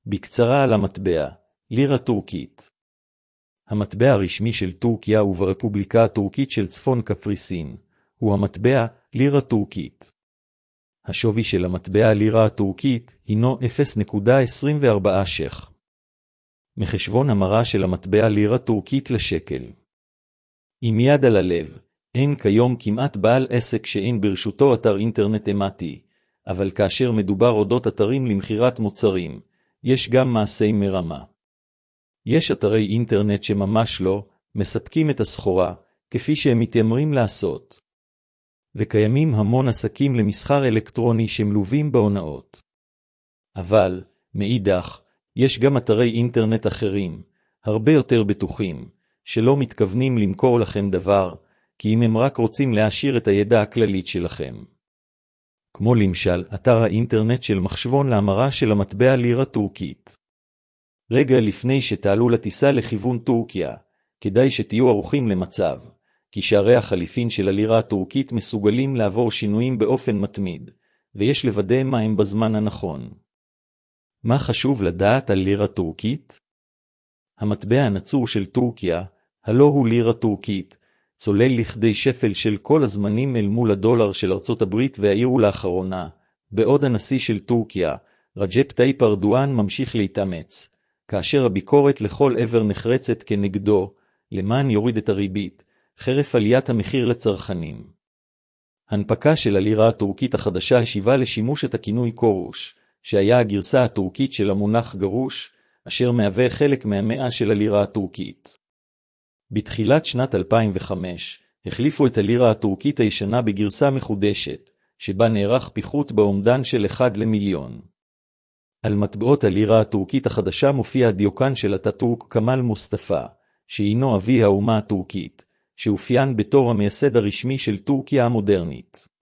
בקצרה על המטבע, לירה טורקית. המטבע הרשמי של טורקיה וברפובליקה הטורקית של צפון קפריסין, הוא המטבע לירה טורקית. השווי של המטבע הלירה הטורקית הינו 0.24 ש"ח. מחשבון המרה של המטבע לירה טורקית לשקל. עם יד על הלב, אין כיום כמעט בעל עסק שאין ברשותו אתר אינטרנט אמתי, אבל כאשר מדובר אודות אתרים למכירת מוצרים, יש גם מעשי מרמה. יש אתרי אינטרנט שממש לא מספקים את הסחורה, כפי שהם מתיימרים לעשות. וקיימים המון עסקים למסחר אלקטרוני שמלווים בהונאות. אבל, מאידך, יש גם אתרי אינטרנט אחרים, הרבה יותר בטוחים, שלא מתכוונים למכור לכם דבר, כי אם הם רק רוצים להעשיר את הידע הכללית שלכם. כמו למשל, אתר האינטרנט של מחשבון להמרה של המטבע לירה טורקית. רגע לפני שתעלו לטיסה לכיוון טורקיה, כדאי שתהיו ערוכים למצב, כי שערי החליפין של הלירה הטורקית מסוגלים לעבור שינויים באופן מתמיד, ויש לוודא מה הם בזמן הנכון. מה חשוב לדעת על לירה טורקית? המטבע הנצור של טורקיה, הלא הוא לירה טורקית, צולל לכדי שפל של כל הזמנים אל מול הדולר של ארצות הברית והעירו לאחרונה, בעוד הנשיא של טורקיה, רג'פ טייפ ארדואן ממשיך להתאמץ, כאשר הביקורת לכל עבר נחרצת כנגדו, למען יוריד את הריבית, חרף עליית המחיר לצרכנים. הנפקה של הלירה הטורקית החדשה השיבה לשימוש את הכינוי קורוש, שהיה הגרסה הטורקית של המונח גרוש, אשר מהווה חלק מהמאה של הלירה הטורקית. בתחילת שנת 2005, החליפו את הלירה הטורקית הישנה בגרסה מחודשת, שבה נערך פיחות באומדן של 1 למיליון. על מטבעות הלירה הטורקית החדשה מופיע הדיוקן של אטאטורק כמאל מוסטפא, שהינו אבי האומה הטורקית, שאופיין בתור המייסד הרשמי של טורקיה המודרנית.